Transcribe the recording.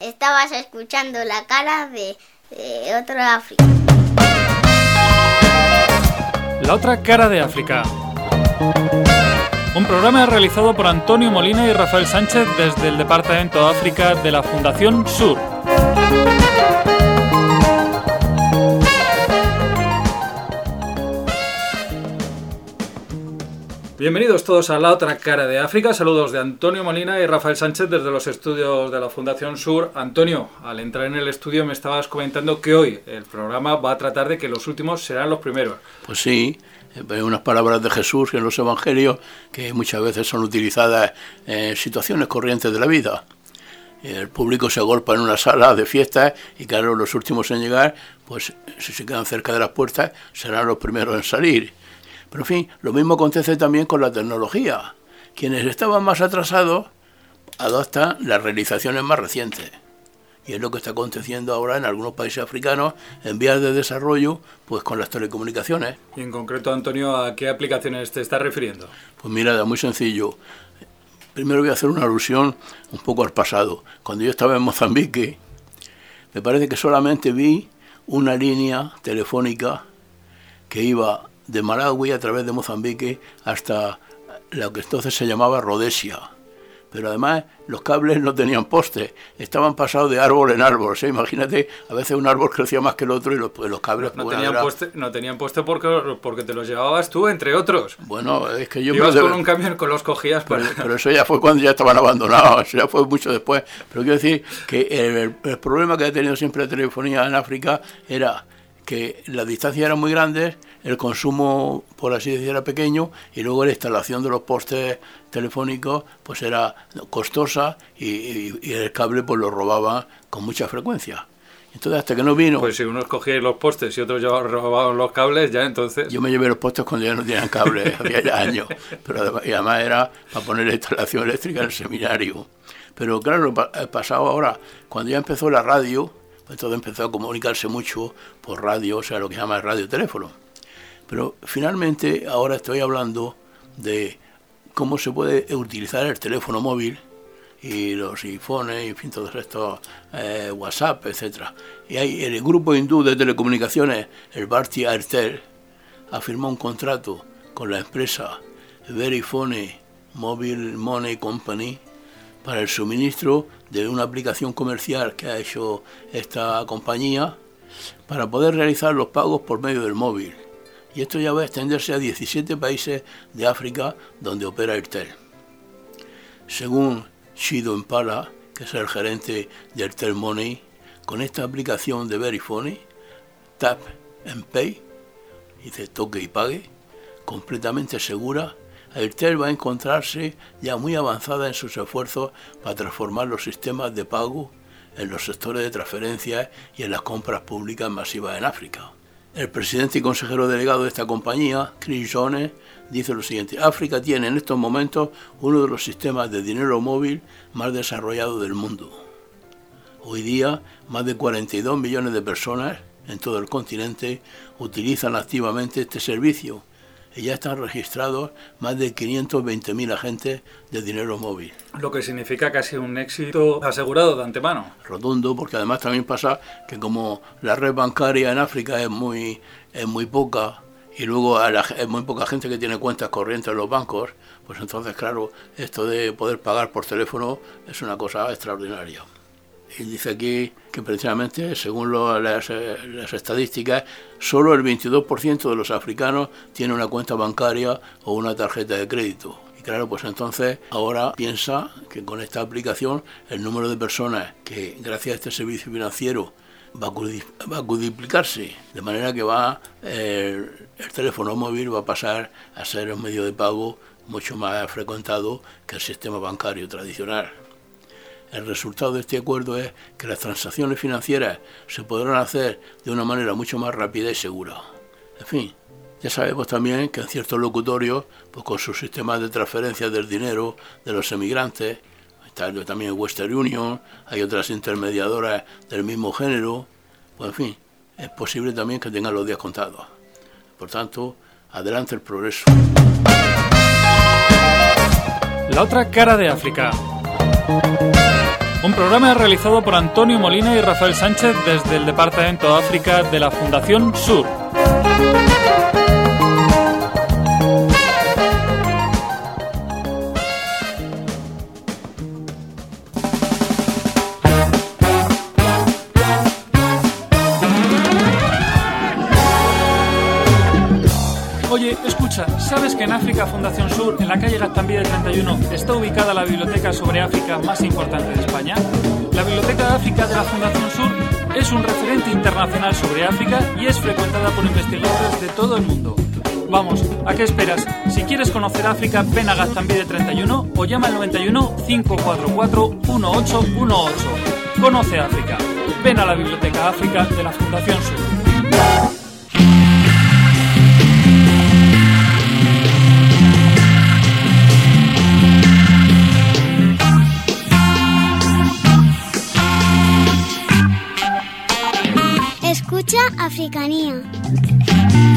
Estabas escuchando La Cara de otro África. La otra cara de África. Un programa realizado por Antonio Molina y Rafael Sánchez desde el Departamento de África de la Fundación Sur. Bienvenidos todos a La otra cara de África. Saludos de Antonio Molina y Rafael Sánchez desde los estudios de la Fundación Sur. Antonio, al entrar en el estudio me estabas comentando que hoy el programa va a tratar de que los últimos serán los primeros. Pues sí, hay unas palabras de Jesús en los evangelios que muchas veces son utilizadas en situaciones corrientes de la vida. El público se agolpa en una sala de fiestas y claro, los últimos en llegar, pues si se quedan cerca de las puertas, serán los primeros en salir. Pero en fin, lo mismo acontece también con la tecnología. Quienes estaban más atrasados adoptan las realizaciones más recientes. Y es lo que está aconteciendo ahora en algunos países africanos en vías de desarrollo, pues con las telecomunicaciones. Y en concreto, Antonio, ¿a qué aplicaciones te estás refiriendo? Pues mira, muy sencillo. Primero voy a hacer una alusión un poco al pasado. Cuando yo estaba en Mozambique, me parece que solamente vi una línea telefónica que iba de Malawi a través de Mozambique hasta lo que entonces se llamaba Rhodesia. Pero además los cables no tenían postes, estaban pasados de árbol en árbol. O sea, imagínate, a veces un árbol crecía más que el otro y los cables... No tenían poste porque te los llevabas tú, entre otros. Bueno, es que yo... Ibas con un camión, con los cogías... Pero eso ya fue cuando ya estaban abandonados, eso ya fue mucho después. Pero quiero decir que el problema que ha tenido siempre la telefonía en África era que las distancias eran muy grandes, el consumo, por así decir, era pequeño, y luego la instalación de los postes telefónicos pues era costosa y el cable pues lo robaban con mucha frecuencia. Entonces, hasta que no vino... Pues si unos cogían los postes y otros robaban los cables, ya entonces... Yo me llevé los postes cuando ya no tenían cable, hacía ya años, pero además era para poner la instalación eléctrica en el seminario. Pero claro, pasado ahora, cuando ya empezó la radio... Entonces empezó a comunicarse mucho por radio, o sea, lo que se llama el radioteléfono. Pero finalmente ahora estoy hablando de cómo se puede utilizar el teléfono móvil y los iPhones, y en fin, todos estos WhatsApp, etcétera. Y hay el grupo hindú de telecomunicaciones, el Bharti Airtel, ha firmado un contrato con la empresa Verifone Mobile Money Company para el suministro de una aplicación comercial que ha hecho esta compañía para poder realizar los pagos por medio del móvil. Y esto ya va a extenderse a 17 países de África donde opera Airtel. Según Shido Impala, que es el gerente de Airtel Money, con esta aplicación de Verifone, Tap and Pay, dice toque y pague, completamente segura, Airtel va a encontrarse ya muy avanzada en sus esfuerzos para transformar los sistemas de pago en los sectores de transferencias y en las compras públicas masivas en África. El presidente y consejero delegado de esta compañía, Chris Jones, dice lo siguiente: África tiene en estos momentos uno de los sistemas de dinero móvil más desarrollados del mundo. Hoy día, más de 42 millones de personas en todo el continente utilizan activamente este servicio. Y ya están registrados más de 520.000 agentes de dinero móvil. Lo que significa casi un éxito asegurado de antemano. Rotundo, porque además también pasa que como la red bancaria en África es muy poca, y luego es muy poca gente que tiene cuentas corrientes en los bancos, pues entonces, claro, esto de poder pagar por teléfono es una cosa extraordinaria. Y dice aquí que precisamente, según las estadísticas, solo el 22% de los africanos tiene una cuenta bancaria o una tarjeta de crédito. Y claro, pues entonces ahora piensa que con esta aplicación el número de personas que gracias a este servicio financiero va a cuadruplicarse, de manera que el teléfono móvil va a pasar a ser un medio de pago mucho más frecuentado que el sistema bancario tradicional. El resultado de este acuerdo es que las transacciones financieras se podrán hacer de una manera mucho más rápida y segura. En fin, ya sabemos también que en ciertos locutorios, pues con sus sistemas de transferencia del dinero de los emigrantes, está también Western Union, hay otras intermediadoras del mismo género, pues en fin, es posible también que tengan los días contados. Por tanto, adelante el progreso. La otra cara de África. Un programa realizado por Antonio Molina y Rafael Sánchez desde el Departamento de África de la Fundación Sur. Oye, escucha, ¿sabes que en África Fundación Sur, en la calle Gaztambide 31, está ubicada la biblioteca sobre África más importante de España? La Biblioteca de África de la Fundación Sur es un referente internacional sobre África y es frecuentada por investigadores de todo el mundo. Vamos, ¿a qué esperas? Si quieres conocer África, ven a Gaztambide 31 o llama al 91 544 1818. Conoce África. Ven a la Biblioteca África de la Fundación Sur. Escucha Africanía.